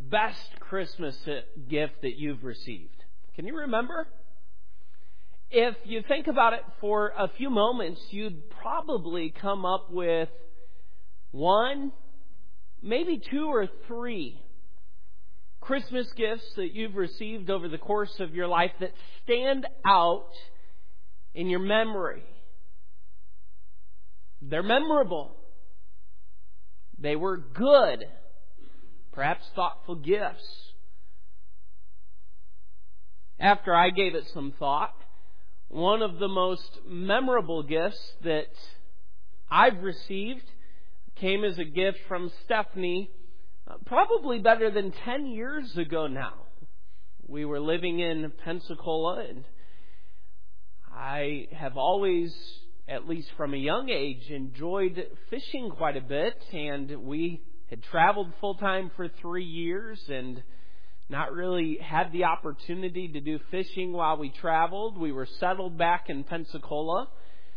best Christmas gift that you've received? Can you remember? If you think about it for a few moments, you'd probably come up with one, maybe two or three Christmas gifts that you've received over the course of your life that stand out in your memory. They're memorable. They were good, perhaps thoughtful gifts. After I gave it some thought, one of the most memorable gifts that I've received came as a gift from Stephanie, probably better than 10 years ago now. We were living in Pensacola, and I have always, at least from a young age, enjoyed fishing quite a bit, and we had traveled full-time for 3 years and not really had the opportunity to do fishing while we traveled. We were settled back in Pensacola.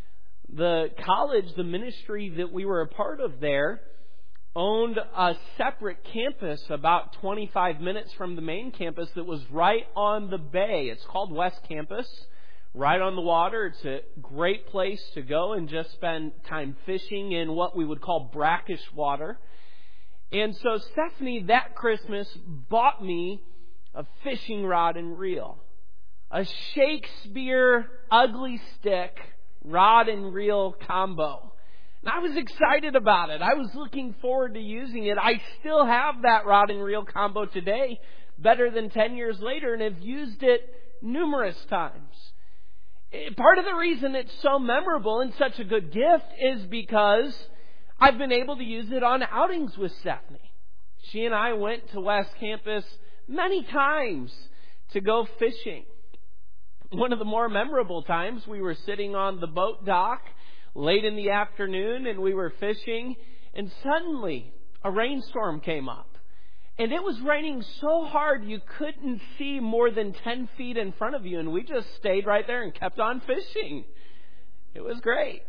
The college, the ministry that we were a part of there, owned a separate campus about 25 minutes from the main campus that was right on the bay. It's called West Campus, right on the water. It's a great place to go and just spend time fishing in what we would call brackish water. And so Stephanie, that Christmas, bought me a fishing rod and reel. A Shakespeare ugly stick rod and reel combo. And I was excited about it. I was looking forward to using it. I still have that rod and reel combo today, better than 10 years later, and have used it numerous times. Part of the reason it's so memorable and such a good gift is because I've been able to use it on outings with Stephanie. She and I went to West Campus many times to go fishing. One of the more memorable times, we were sitting on the boat dock late in the afternoon and we were fishing, and suddenly a rainstorm came up. And it was raining so hard you couldn't see more than 10 feet in front of you, and we just stayed right there and kept on fishing. It was great.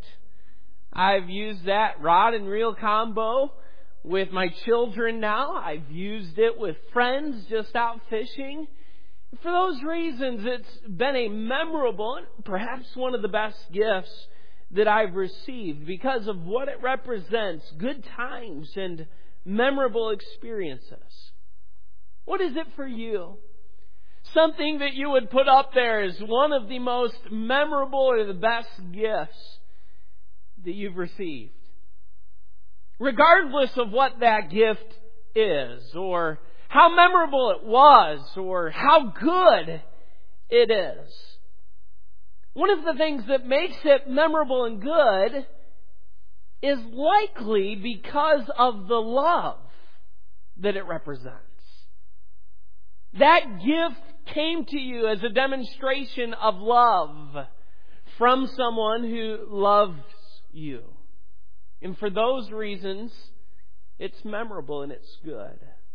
I've used that rod and reel combo with my children now. I've used it with friends just out fishing. For those reasons, it's been a memorable and perhaps one of the best gifts that I've received because of what it represents, good times and memorable experiences. What is it for you? Something that you would put up there as one of the most memorable or the best gifts that you've received. Regardless of what that gift is, or how memorable it was, or how good it is. One of the things that makes it memorable and good is likely because of the love that it represents. That gift came to you as a demonstration of love from someone who loves you. And for those reasons, it's memorable and it's good.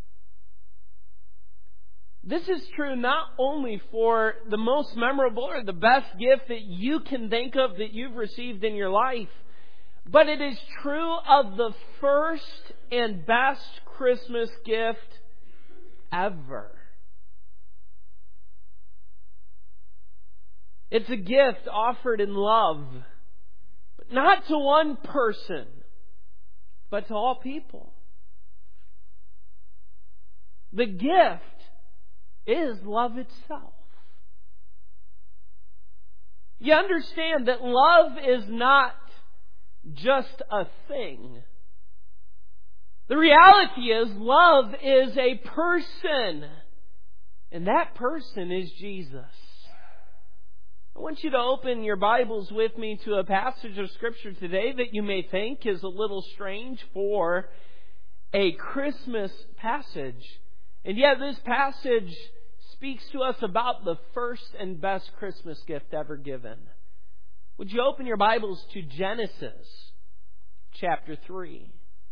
This is true not only for the most memorable or the best gift that you can think of that you've received in your life, but it is true of the first and best Christmas gift ever. It's a gift offered in love, but not to one person, but to all people. The gift is love itself. You understand that love is not just a thing. The reality is love is a person, and that person is Jesus. I want you to open your Bibles with me to a passage of Scripture today that you may think is a little strange for a Christmas passage. And yet this passage speaks to us about the first and best Christmas gift ever given. Would you open your Bibles to Genesis chapter 3?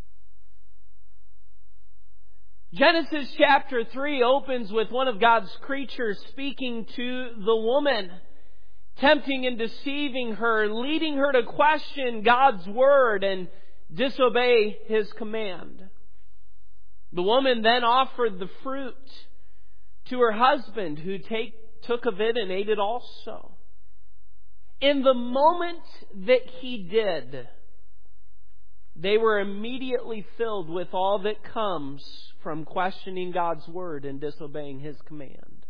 Genesis chapter 3 opens with one of God's creatures speaking to the woman, tempting and deceiving her, leading her to question God's word and disobey His command. The woman then offered the fruit to her husband, who took of it and ate it also. In the moment that he did, they were immediately filled with all that comes from questioning God's word and disobeying His command.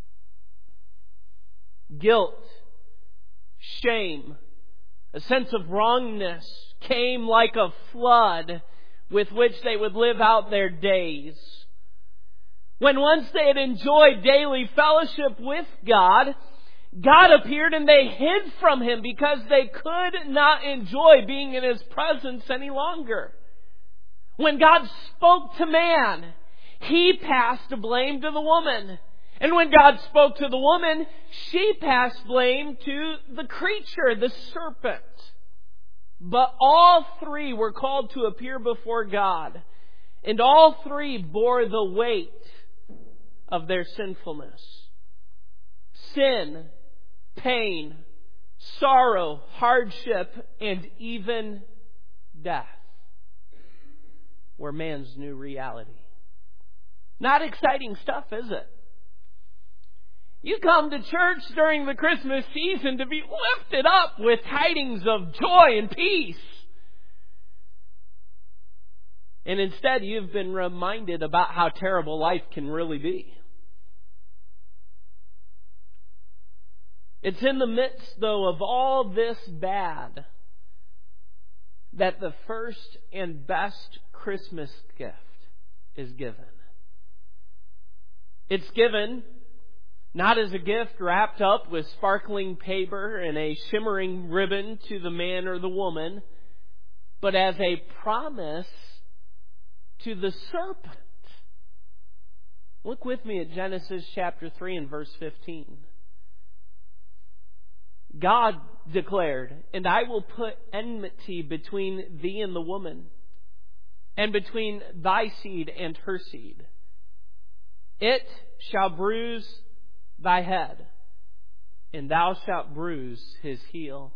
Guilt, shame, a sense of wrongness came like a flood with which they would live out their days. When once they had enjoyed daily fellowship with God, God appeared and they hid from Him because they could not enjoy being in His presence any longer. When God spoke to man, He passed blame to the woman. And when God spoke to the woman, she passed blame to the creature, the serpent. But all three were called to appear before God, and all three bore the weight of their sinfulness. Sin, pain, sorrow, hardship, and even death were man's new reality. Not exciting stuff, is it? You come to church during the Christmas season to be lifted up with tidings of joy and peace. And instead, you've been reminded about how terrible life can really be. It's in the midst, though, of all this bad that the first and best Christmas gift is given. It's given not as a gift wrapped up with sparkling paper and a shimmering ribbon to the man or the woman, but as a promise to the serpent. Look with me at Genesis chapter 3 and verse 15. God declared, "And I will put enmity between thee and the woman, and between thy seed and her seed. It shall bruise thy head, and thou shalt bruise his heel."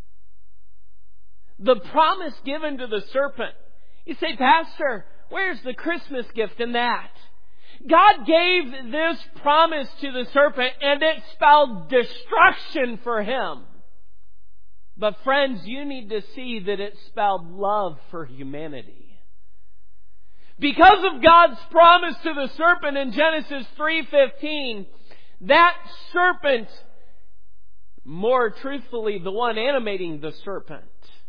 The promise given to the serpent. You say, "Pastor, where's the Christmas gift in that?" God gave this promise to the serpent, and it spelled destruction for him. But friends, you need to see that it spelled love for humanity. Because of God's promise to the serpent in Genesis 3:15, that serpent, more truthfully, the one animating the serpent,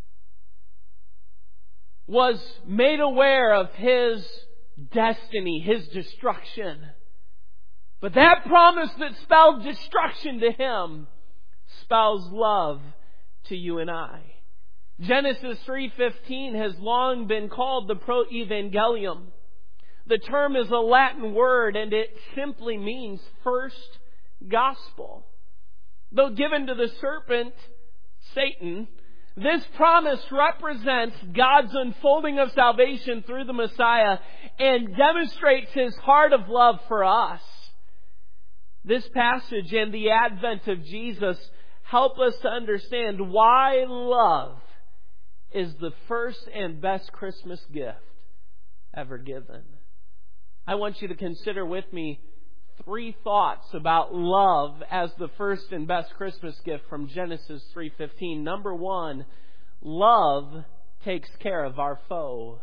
was made aware of his destiny, his destruction. But that promise that spelled destruction to him spells love to you and I. Genesis 3:15 has long been called the proevangelium. The term is a Latin word, and it simply means first gospel. Though given to the serpent, Satan, this promise represents God's unfolding of salvation through the Messiah and demonstrates His heart of love for us. This passage and the advent of Jesus help us to understand why love is the first and best Christmas gift ever given. I want you to consider with me 3 thoughts about love as the first and best Christmas gift from Genesis 3:15. Number 1, love takes care of our foe.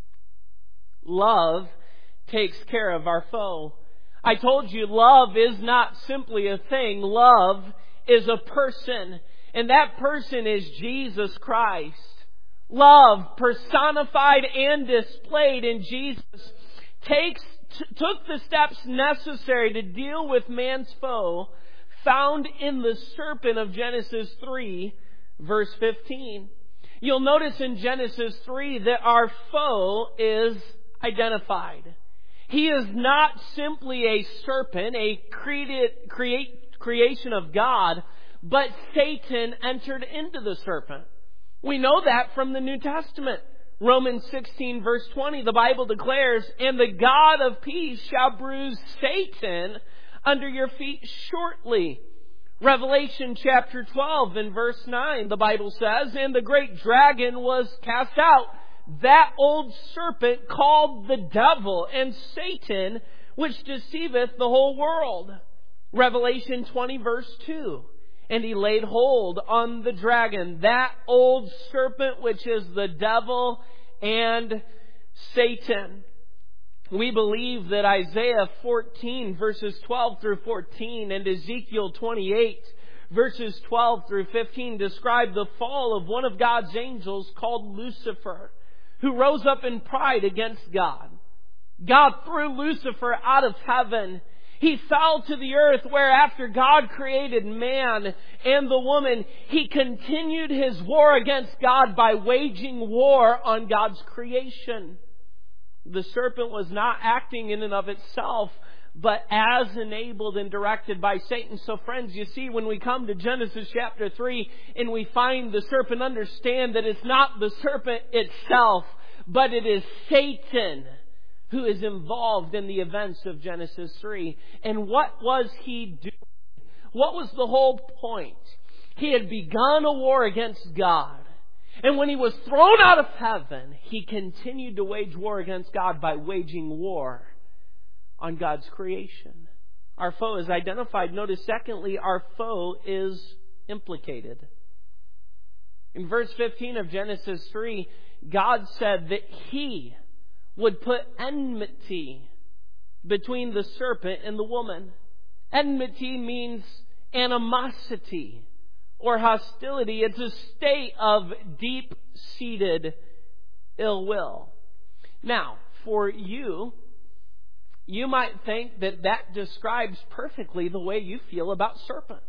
Love takes care of our foe. I told you love is not simply a thing. Love is a person, and that person is Jesus Christ. Love, personified and displayed in Jesus, took the steps necessary to deal with man's foe found in the serpent of Genesis 3, verse 15. You'll notice in Genesis 3 that our foe is identified. He is not simply a serpent, a creation of God, but Satan entered into the serpent. We know that from the New Testament. Romans 16 verse 20, the Bible declares, "And the God of peace shall bruise Satan under your feet shortly." Revelation chapter 12 and verse 9, the Bible says, "And the great dragon was cast out, that old serpent called the devil and Satan, which deceiveth the whole world. Revelation 20 verse 2. And he laid hold on the dragon, that old serpent which is the devil and Satan. We believe that Isaiah 14 verses 12 through 14 and Ezekiel 28 verses 12 through 15 describe the fall of one of God's angels called Lucifer, who rose up in pride against God. God threw Lucifer out of heaven. He fell to the earth where after God created man and the woman, He continued His war against God by waging war on God's creation. The serpent was not acting in and of itself, but as enabled and directed by Satan. So friends, you see, when we come to Genesis chapter 3 and we find the serpent, understand that it's not the serpent itself, but it is Satan who is involved in the events of Genesis 3. And what was he doing? What was the whole point? He had begun a war against God. And when he was thrown out of heaven, he continued to wage war against God by waging war on God's creation. Our foe is identified. Notice, secondly, our foe is implicated. In verse 15 of Genesis 3, God said that He would put enmity between the serpent and the woman. Enmity means animosity or hostility. It's a state of deep-seated ill will. Now, for you might think that that describes perfectly the way you feel about serpents.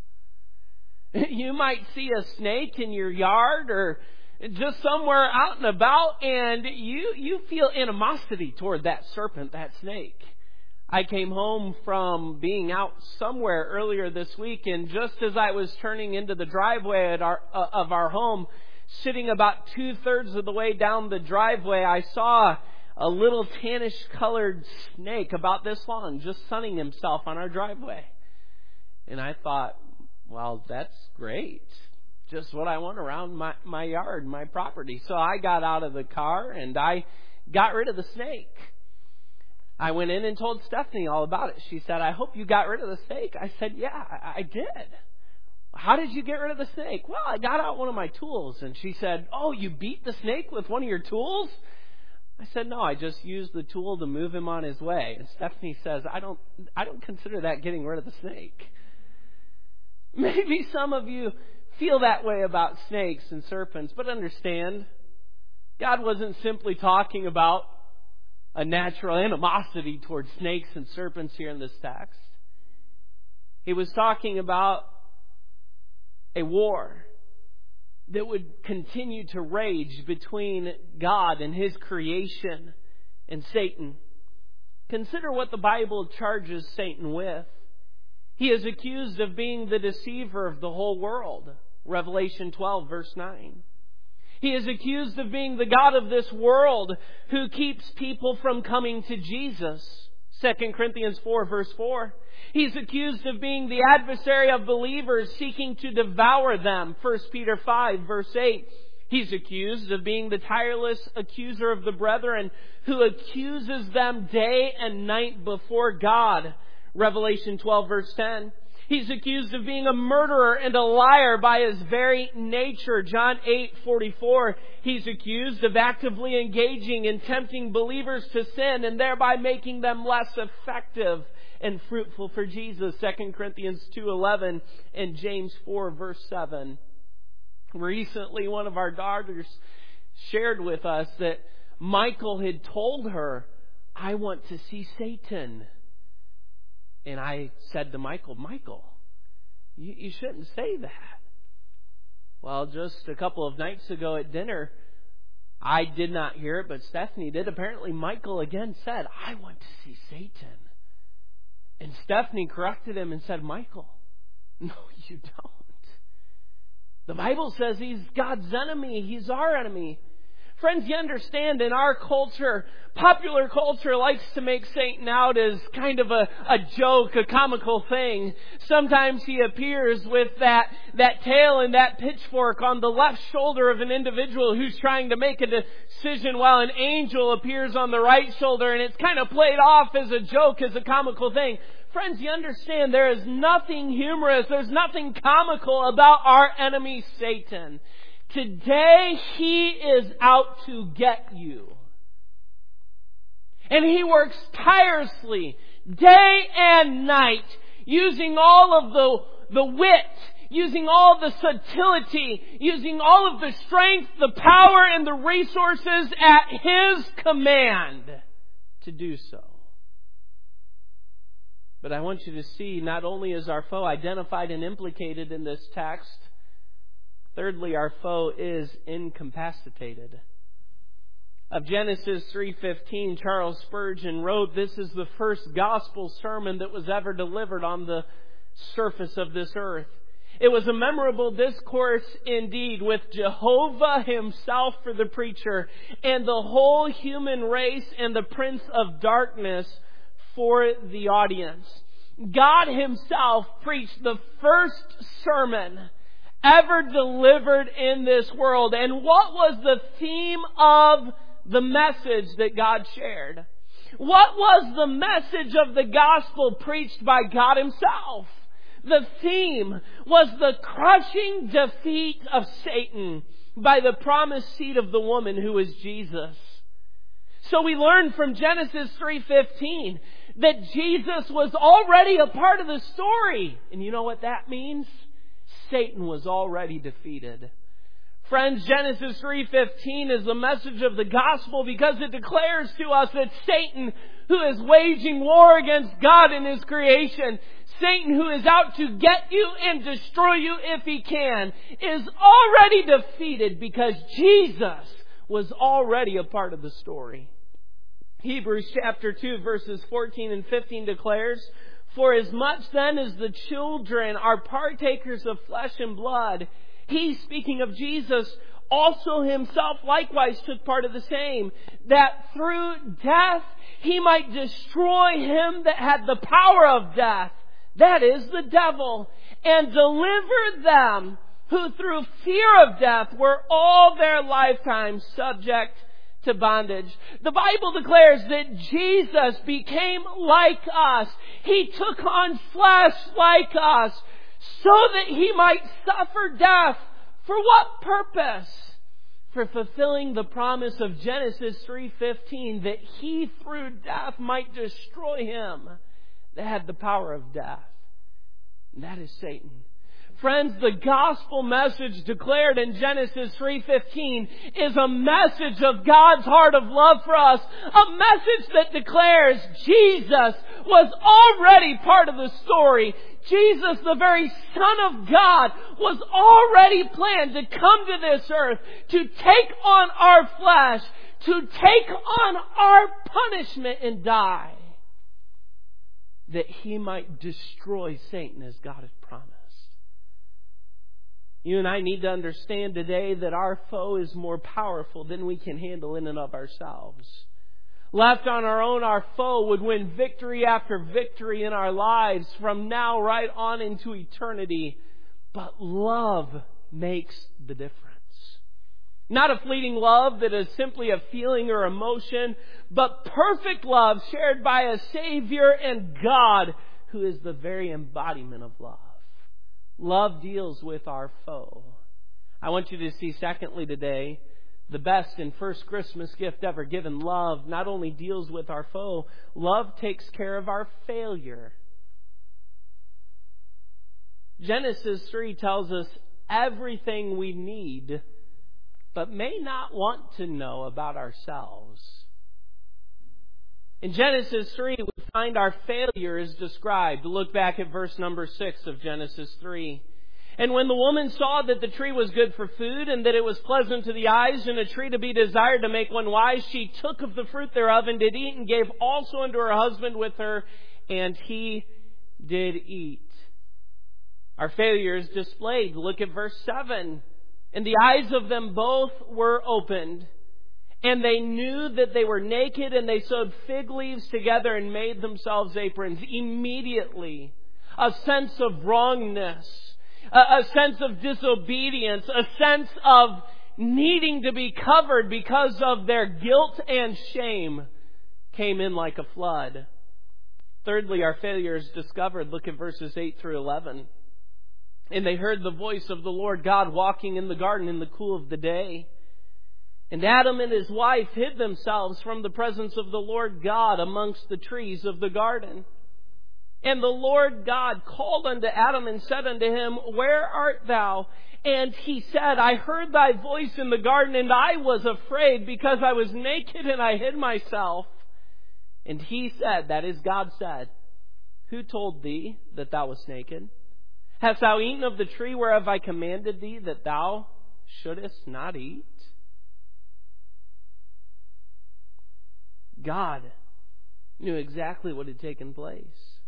You might see a snake in your yard or just somewhere out and about, and you feel animosity toward that serpent, that snake. I came home from being out somewhere earlier this week, and just as I was turning into the driveway of our home, sitting about 2/3 of the way down the driveway, I saw a little tannish-colored snake about this long, just sunning himself on our driveway. And I thought, well, that's great. Just what I want around my yard, my property. So I got out of the car and I got rid of the snake. I went in and told Stephanie all about it. She said, I hope you got rid of the snake. I said, yeah, I did. How did you get rid of the snake? Well, I got out one of my tools. And she said, oh, you beat the snake with one of your tools? I said, no, I just used the tool to move him on his way. And Stephanie says, I don't consider that getting rid of the snake. Maybe some of you feel that way about snakes and serpents, but understand, God wasn't simply talking about a natural animosity towards snakes and serpents here in this text. He was talking about a war that would continue to rage between God and His creation and Satan. Consider what the Bible charges Satan with. He is accused of being the deceiver of the whole world. Revelation 12 verse 9. He is accused of being the god of this world who keeps people from coming to Jesus. 2 Corinthians 4 verse 4. He's accused of being the adversary of believers seeking to devour them. 1 Peter 5 verse 8. He's accused of being the tireless accuser of the brethren who accuses them day and night before God. Revelation 12 verse 10. He's accused of being a murderer and a liar by his very nature. John 8:44. He's accused of actively engaging in tempting believers to sin and thereby making them less effective and fruitful for Jesus. 2 Corinthians 2:11 and James 4 verse 7. Recently, one of our daughters shared with us that Michael had told her, I want to see Satan. And I said to Michael, you shouldn't say that. Well, just a couple of nights ago at dinner, I did not hear it, but Stephanie did. Apparently, Michael again said, I want to see Satan. And Stephanie corrected him and said, Michael, no, you don't. The Bible says he's God's enemy. He's our enemy. Friends, you understand, in our culture, popular culture likes to make Satan out as kind of a joke, a comical thing. Sometimes he appears with that tail and that pitchfork on the left shoulder of an individual who's trying to make a decision, while an angel appears on the right shoulder, and it's kind of played off as a joke, as a comical thing. Friends, you understand, there is nothing humorous, there's nothing comical about our enemy Satan. Today, he is out to get you. And he works tirelessly, day and night, using all of the wit, using all the subtlety, using all of the strength, the power, and the resources at his command to do so. But I want you to see, not only is our foe identified and implicated in this text, thirdly, our foe is incapacitated. Of Genesis 3:15, Charles Spurgeon wrote, "This is the first gospel sermon that was ever delivered on the surface of this earth. It was a memorable discourse indeed, with Jehovah himself for the preacher and the whole human race and the prince of darkness for the audience." God himself preached the first sermon ever delivered in this world. And what was the theme of the message that God shared? What was the message of the gospel preached by God himself? The theme was the crushing defeat of Satan by the promised seed of the woman, who is Jesus. So we learn from Genesis 3:15 that Jesus was already a part of the story. And you know what that means? Satan was already defeated. Friends, Genesis 3:15 is the message of the gospel because it declares to us that Satan, who is waging war against God and His creation, Satan, who is out to get you and destroy you if he can, is already defeated because Jesus was already a part of the story. Hebrews chapter 2 verses 14 and 15 declares, "For as much then as the children are partakers of flesh and blood, he," speaking of Jesus, "also himself likewise took part of the same, that through death he might destroy him that had the power of death, that is, the devil, and deliver them who through fear of death were all their lifetime subject to bondage." The Bible declares that Jesus became like us. He took on flesh like us so that he might suffer death. For what purpose? For fulfilling the promise of Genesis 3:15 that he through death might destroy him that had the power of death. And that is Satan. Friends, the gospel message declared in Genesis 3:15 is a message of God's heart of love for us. A message that declares Jesus was already part of the story. Jesus, the very Son of God, was already planned to come to this earth, to take on our flesh, to take on our punishment and die, that he might destroy Satan as God has promised. You and I need to understand today that our foe is more powerful than we can handle in and of ourselves. Left on our own, our foe would win victory after victory in our lives from now right on into eternity. But love makes the difference. Not a fleeting love that is simply a feeling or emotion, but perfect love shared by a Savior and God who is the very embodiment of love. Love deals with our foe. I want you to see, secondly, today, the best and first Christmas gift ever given. Love not only deals with our foe, love takes care of our failure. Genesis 3 tells us everything we need, but may not want to know about ourselves. In Genesis 3, we find our failure is described. Look back at verse number 6 of Genesis 3. "And when the woman saw that the tree was good for food, and that it was pleasant to the eyes, and a tree to be desired to make one wise, she took of the fruit thereof, and did eat, and gave also unto her husband with her, and he did eat." Our failure is displayed. Look at verse 7. "And the eyes of them both were opened, And they knew that they were naked, and they sewed fig leaves together and made themselves aprons. Immediately, a sense of wrongness, a sense of disobedience, a sense of needing to be covered because of their guilt and shame came in like a flood. Thirdly, our failure is discovered. Look at verses 8 through 11. And they heard the voice of the Lord God walking in the garden in the cool of the day. And Adam and his wife hid themselves from the presence of the Lord God amongst the trees of the garden. And the Lord God called unto Adam and said unto him, Where art thou? And he said, I heard thy voice in the garden, and I was afraid, because I was naked and I hid myself. And he said, that is, God said, Who told thee that thou wast naked? Hast thou eaten of the tree whereof I commanded thee that thou shouldest not eat? God knew exactly what had taken place.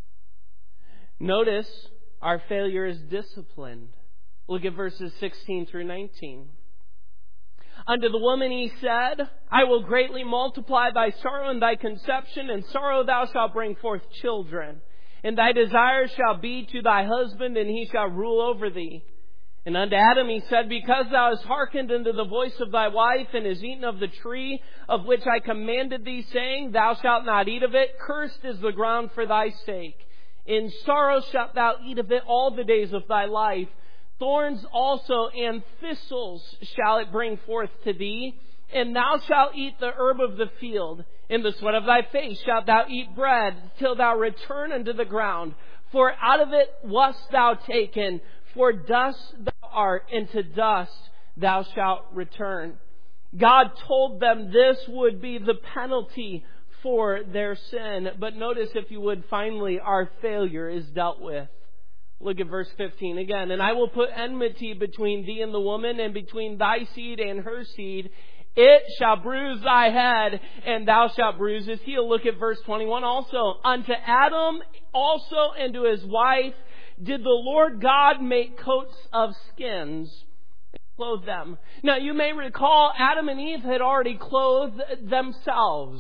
Notice our failure is disciplined. Look at verses 16 through 19. Unto the woman he said, I will greatly multiply thy sorrow and thy conception, and sorrow thou shalt bring forth children. And thy desire shall be to thy husband, and he shall rule over thee. And unto Adam he said, Because thou hast hearkened unto the voice of thy wife, and hast eaten of the tree of which I commanded thee, saying, Thou shalt not eat of it, cursed is the ground for thy sake. In sorrow shalt thou eat of it all the days of thy life. Thorns also and thistles shall it bring forth to thee, and thou shalt eat the herb of the field. In the sweat of thy face shalt thou eat bread, till thou return unto the ground. For out of it wast thou taken, for dust thou art, and to dust thou shalt return. God told them this would be the penalty for their sin. But notice, if you would, finally, our failure is dealt with. Look at verse 15 again. And I will put enmity between thee and the woman, and between thy seed and her seed. It shall bruise thy head, and thou shalt bruise his heel. Look at verse 21 also. Unto Adam also and to his wife did the Lord God make coats of skins and clothe them. Now you may recall Adam and Eve had already clothed themselves.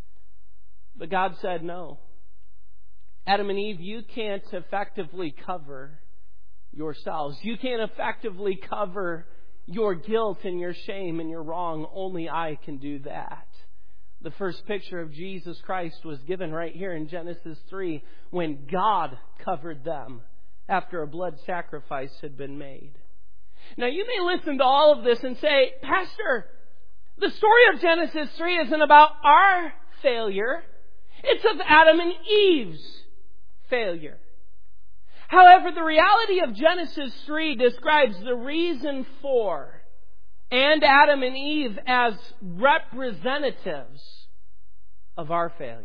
But God said no. Adam and Eve, you can't effectively cover yourselves. You can't effectively cover your guilt and your shame and your wrong. Only I can do that. The first picture of Jesus Christ was given right here in Genesis 3, when God covered them after a blood sacrifice had been made. Now you may listen to all of this and say, Pastor, the story of Genesis 3 isn't about our failure. It's of Adam and Eve's failure. However, the reality of Genesis 3 describes the reason for and Adam and Eve as representatives of our failure.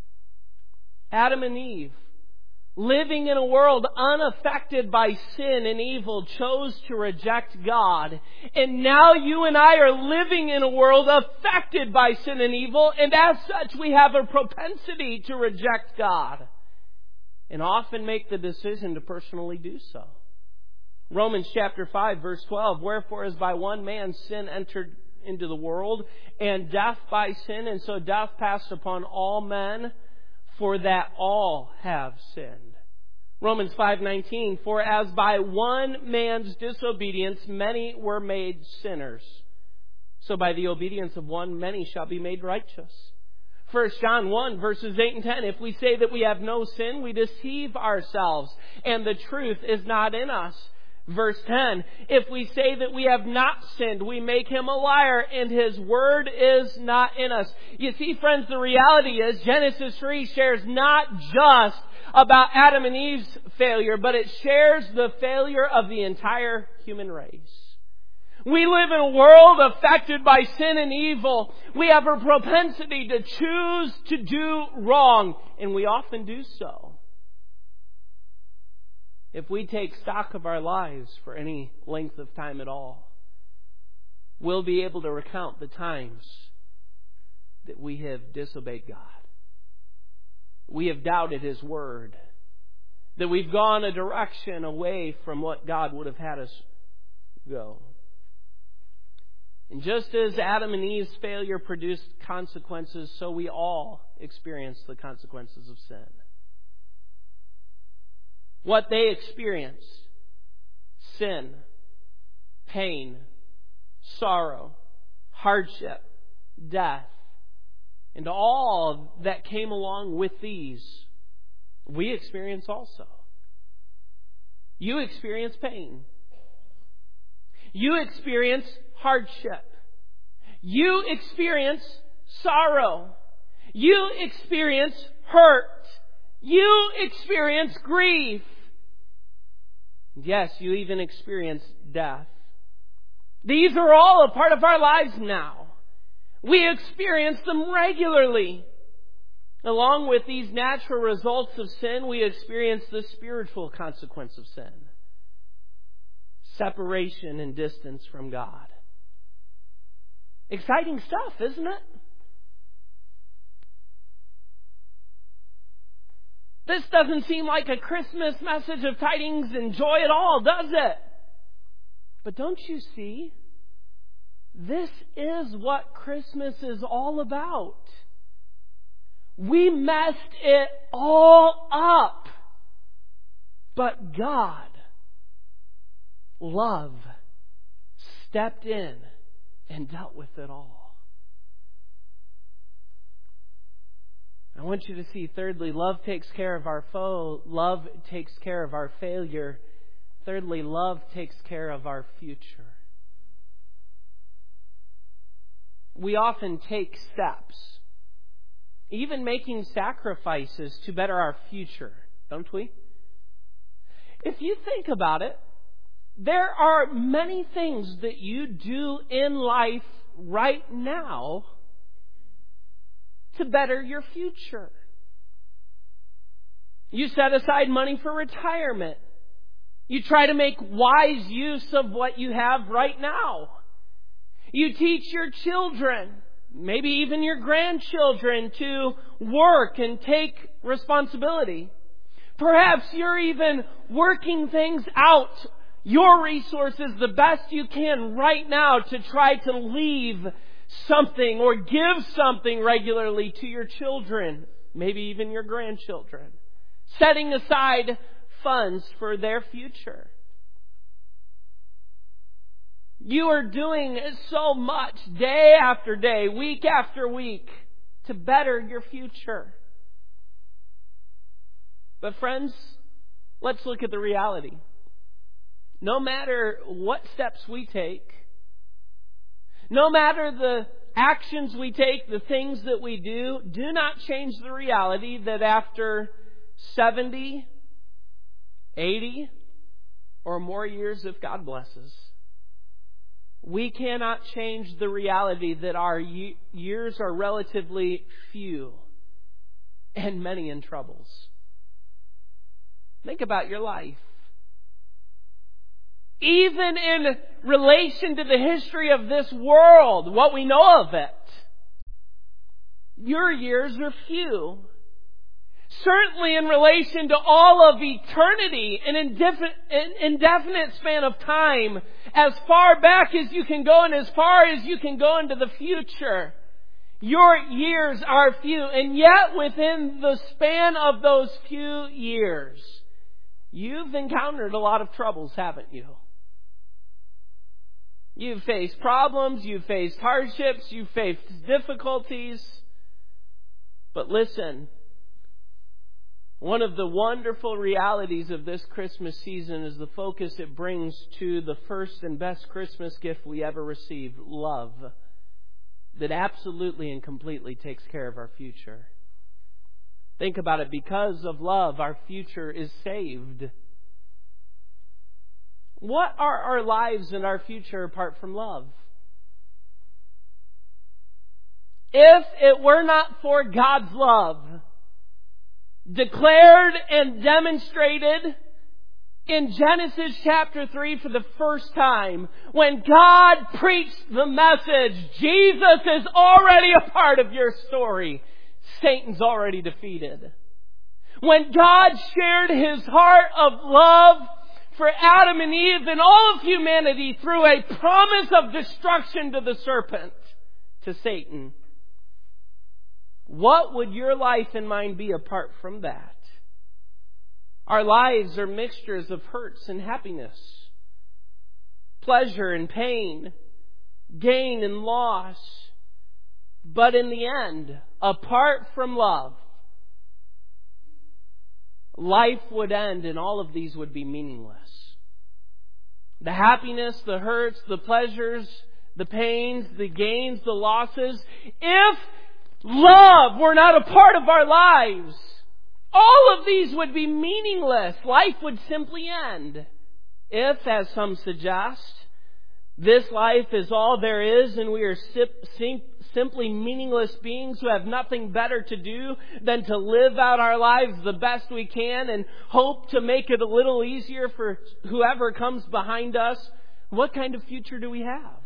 Adam and Eve, living in a world unaffected by sin and evil, chose to reject God. And now you and I are living in a world affected by sin and evil, and as such we have a propensity to reject God, and often make the decision to personally do so. Romans chapter 5 verse 12, Wherefore as by one man sin entered into the world, and death by sin, and so death passed upon all men, for that all have sinned. Romans 5:19, For as by one man's disobedience many were made sinners, so by the obedience of one many shall be made righteous. 1 John 1 verses 8 and 10, If we say that we have no sin, we deceive ourselves, and the truth is not in us. Verse 10, If we say that we have not sinned, we make him a liar, and his word is not in us. You see, friends, the reality is Genesis 3 shares not just about Adam and Eve's failure, but it shares the failure of the entire human race. We live in a world affected by sin and evil. We have a propensity to choose to do wrong, and we often do so. If we take stock of our lives for any length of time at all, we'll be able to recount the times that we have disobeyed God. We have doubted His Word. That we've gone a direction away from what God would have had us go. And just as Adam and Eve's failure produced consequences, so we all experience the consequences of sin. What they experienced: sin, pain, sorrow, hardship, death, and all that came along with these, we experience also. You experience pain. You experience hardship. You experience sorrow. You experience hurt. You experience grief. Yes, you even experience death. These are all a part of our lives now. We experience them regularly. Along with these natural results of sin, we experience the spiritual consequence of sin: separation and distance from God. Exciting stuff, isn't it? This doesn't seem like a Christmas message of tidings and joy at all, does it? But don't you see? This is what Christmas is all about. We messed it all up. But God, love, stepped in and dealt with it all. I want you to see, thirdly, love takes care of our foe. Love takes care of our failure. Thirdly, love takes care of our future. We often take steps, even making sacrifices to better our future, don't we? If you think about it, there are many things that you do in life right now to better your future. You set aside money for retirement. You try to make wise use of what you have right now. You teach your children, maybe even your grandchildren, to work and take responsibility. Perhaps you're even working things out, your resources, the best you can right now to try to leave something or give something regularly to your children, maybe even your grandchildren. Setting aside funds for their future. You are doing so much day after day, week after week, to better your future. But friends, let's look at the reality. No matter what steps we take, no matter the actions we take, the things that we do not change the reality that after 70, 80, or more years, if God blesses, we cannot change the reality that our years are relatively few and many in troubles. Think about your life. Even in relation to the history of this world, what we know of it, your years are few. Certainly in relation to all of eternity, an indefinite span of time, as far back as you can go and as far as you can go into the future, your years are few. And yet within the span of those few years, you've encountered a lot of troubles, haven't you? You've faced problems, you've faced hardships, you've faced difficulties. But listen, one of the wonderful realities of this Christmas season is the focus it brings to the first and best Christmas gift we ever received: love, that absolutely and completely takes care of our future. Think about it. Because of love, our future is saved. What are our lives and our future apart from love? If it were not for God's love, declared and demonstrated in Genesis chapter 3 for the first time, when God preached the message, Jesus is already a part of your story. Satan's already defeated. When God shared His heart of love for Adam and Eve and all of humanity through a promise of destruction to the serpent, to Satan. What would your life and mine be apart from that? Our lives are mixtures of hurts and happiness, pleasure and pain, gain and loss. But in the end, apart from love, life would end and all of these would be meaningless. The happiness, the hurts, the pleasures, the pains, the gains, the losses. If love were not a part of our lives, all of these would be meaningless. Life would simply end. If, as some suggest, this life is all there is and we are simply meaningless beings who have nothing better to do than to live out our lives the best we can and hope to make it a little easier for whoever comes behind us, what kind of future do we have?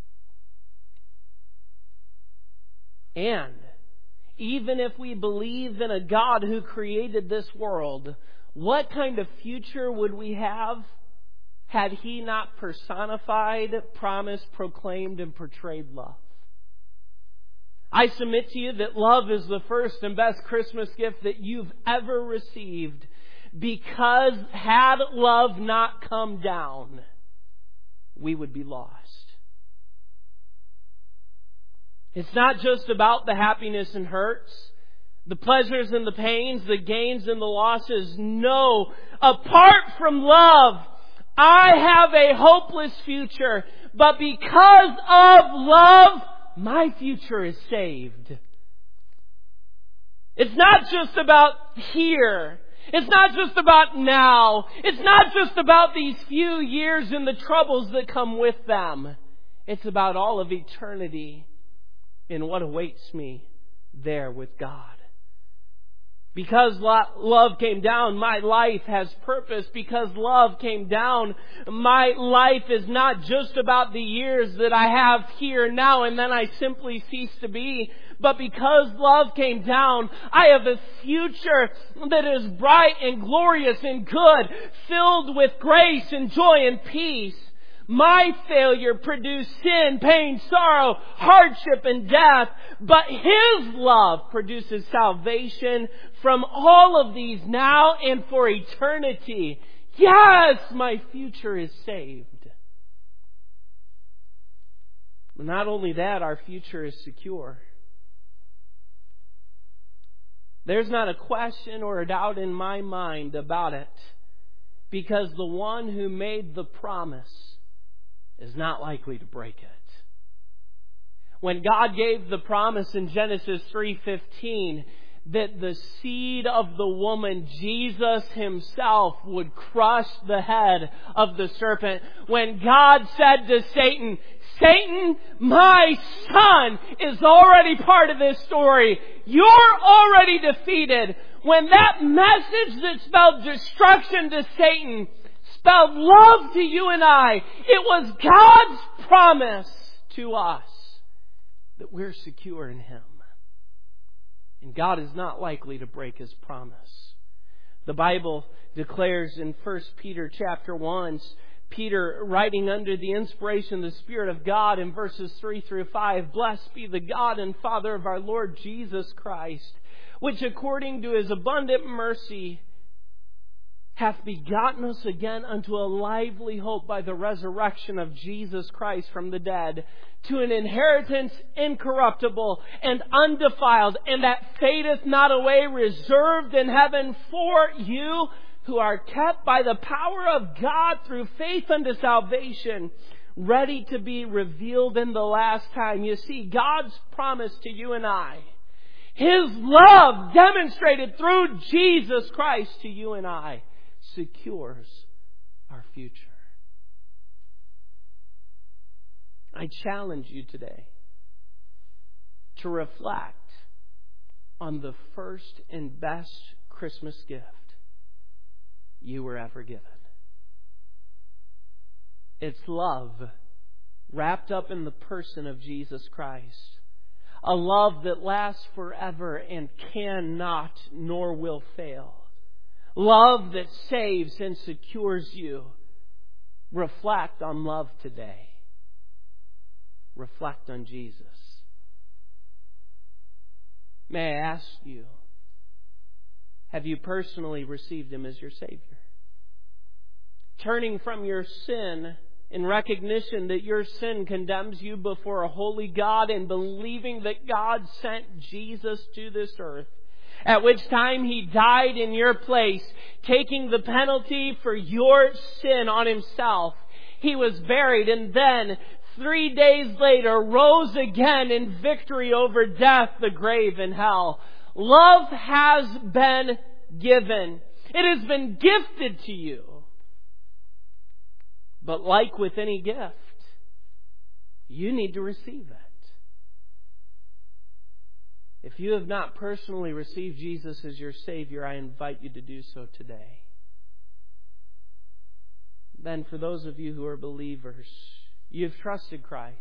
And even if we believe in a God who created this world, what kind of future would we have had He not personified, promised, proclaimed, and portrayed love? I submit to you that love is the first and best Christmas gift that you've ever received, because had love not come down, we would be lost. It's not just about the happiness and hurts, the pleasures and the pains, the gains and the losses. No, apart from love, I have a hopeless future. But because of love, my future is saved. It's not just about here. It's not just about now. It's not just about these few years and the troubles that come with them. It's about all of eternity and what awaits me there with God. Because love came down, my life has purpose. Because love came down, my life is not just about the years that I have here now and then I simply cease to be. But because love came down, I have a future that is bright and glorious and good, filled with grace and joy and peace. My failure produced sin, pain, sorrow, hardship, and death. But His love produces salvation from all of these now and for eternity. Yes, my future is saved. Not only that, our future is secure. There's not a question or a doubt in my mind about it, because the one who made the promise is not likely to break it. When God gave the promise in Genesis 3:15 that the seed of the woman, Jesus Himself, would crush the head of the serpent. When God said to Satan, Satan, my son is already part of this story. You're already defeated. When that message that spelled destruction to Satan spelled love to you and I, it was God's promise to us that we're secure in Him. And God is not likely to break His promise. The Bible declares in 1 Peter chapter 1, Peter writing under the inspiration of the Spirit of God in verses 3 through 5, Blessed be the God and Father of our Lord Jesus Christ, which according to His abundant mercy hath begotten us again unto a lively hope by the resurrection of Jesus Christ from the dead, to an inheritance incorruptible and undefiled, and that fadeth not away, reserved in heaven for you, who are kept by the power of God through faith unto salvation, ready to be revealed in the last time. You see, God's promise to you and I, His love demonstrated through Jesus Christ to you and I, secures our future. I challenge you today to reflect on the first and best Christmas gift you were ever given. It's love wrapped up in the person of Jesus Christ. A love that lasts forever and cannot nor will fail. Love that saves and secures you reflect on love today. Reflect on Jesus. May I ask you, have you personally received Him as your Savior? Turning from your sin in recognition that your sin condemns you before a holy God, and believing that God sent Jesus to this earth, at which time He died in your place, taking the penalty for your sin on Himself. He was buried, and then 3 days later rose again in victory over death, the grave, and hell. Love has been given. It has been gifted to you. But like with any gift, you need to receive it. If you have not personally received Jesus as your Savior, I invite you to do so today. Then for those of you who are believers, you've trusted Christ.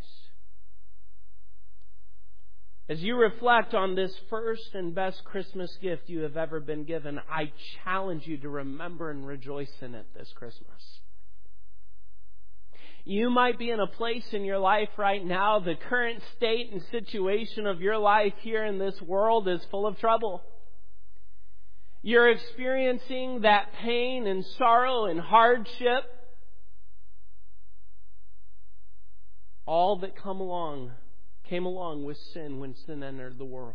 As you reflect on this first and best Christmas gift you have ever been given, I challenge you to remember and rejoice in it this Christmas. You might be in a place in your life right now, the current state and situation of your life here in this world is full of trouble. You're experiencing that pain and sorrow and hardship. All that came along with sin when sin entered the world.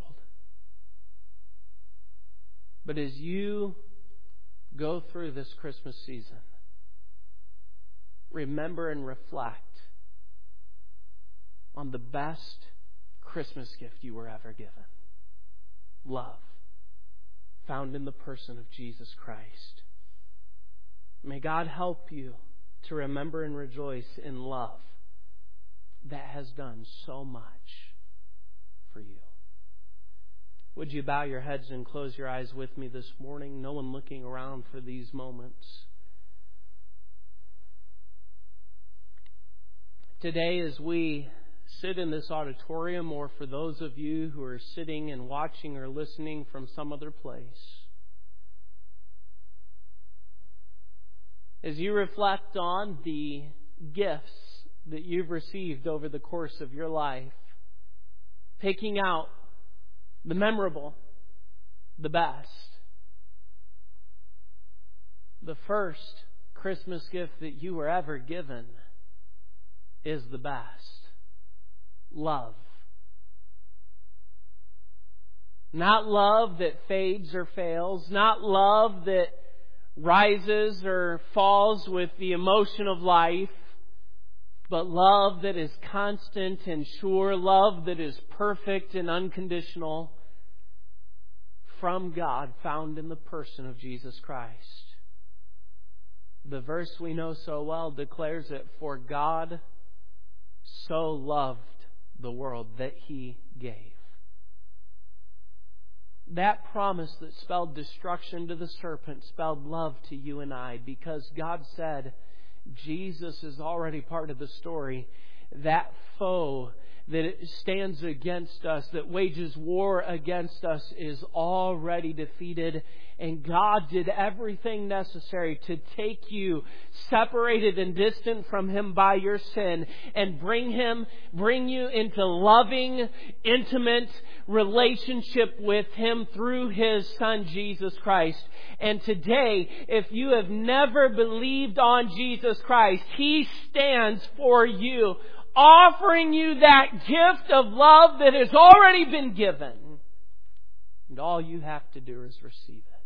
But as you go through this Christmas season, remember and reflect on the best Christmas gift you were ever given. Love, found in the person of Jesus Christ. May God help you to remember and rejoice in love that has done so much for you. Would you bow your heads and close your eyes with me this morning? No one looking around for these moments. Today, as we sit in this auditorium, or for those of you who are sitting and watching or listening from some other place, as you reflect on the gifts that you've received over the course of your life, picking out the memorable, the best. The first Christmas gift that you were ever given is the best. Love. Not love that fades or fails, not love that rises or falls with the emotion of life, but love that is constant and sure, love that is perfect and unconditional from God, found in the person of Jesus Christ. The verse we know so well declares it, for God so loved the world that He gave. That promise that spelled destruction to the serpent spelled love to you and I, because God said, Jesus is already part of the story. That foe that stands against us, that wages war against us, is already defeated. And God did everything necessary to take you, separated and distant from Him by your sin, and bring you into loving, intimate relationship with Him through His Son, Jesus Christ. And today, if you have never believed on Jesus Christ, He stands for you, offering you that gift of love that has already been given. And all you have to do is receive it.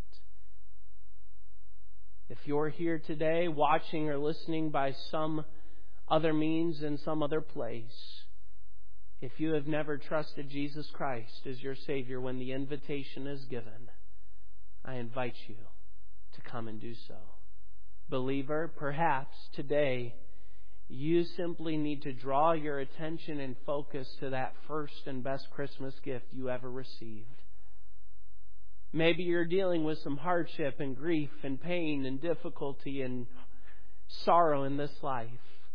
If you're here today watching or listening by some other means in some other place, if you have never trusted Jesus Christ as your Savior when the invitation is given, I invite you to come and do so. Believer, perhaps today you simply need to draw your attention and focus to that first and best Christmas gift you ever received. Maybe you're dealing with some hardship and grief and pain and difficulty and sorrow in this life.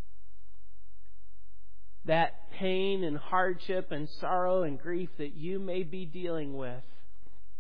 That pain and hardship and sorrow and grief that you may be dealing with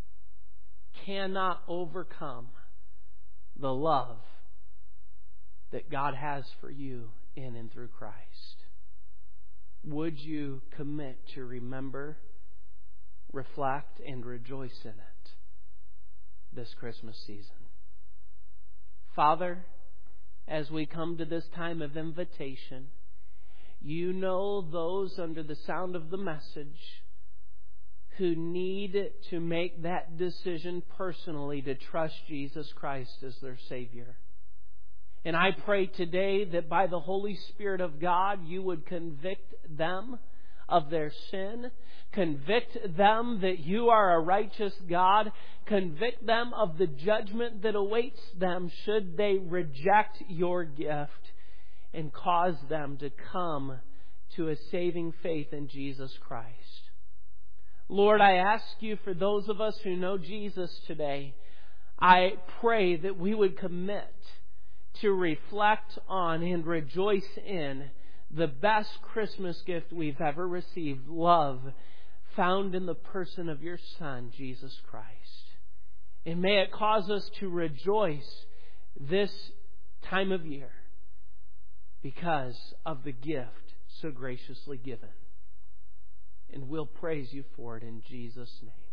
cannot overcome the love that God has for you in and through Christ. Would you commit to remember, reflect, and rejoice in it this Christmas season? Father, as we come to this time of invitation, you know those under the sound of the message who need to make that decision personally to trust Jesus Christ as their Savior. And I pray today that by the Holy Spirit of God, you would convict them of their sin, convict them that you are a righteous God, convict them of the judgment that awaits them should they reject your gift, and cause them to come to a saving faith in Jesus Christ. Lord, I ask you for those of us who know Jesus today, I pray that we would commit to reflect on and rejoice in the best Christmas gift we've ever received, love found in the person of your Son, Jesus Christ. And may it cause us to rejoice this time of year because of the gift so graciously given. And we'll praise you for it in Jesus' name.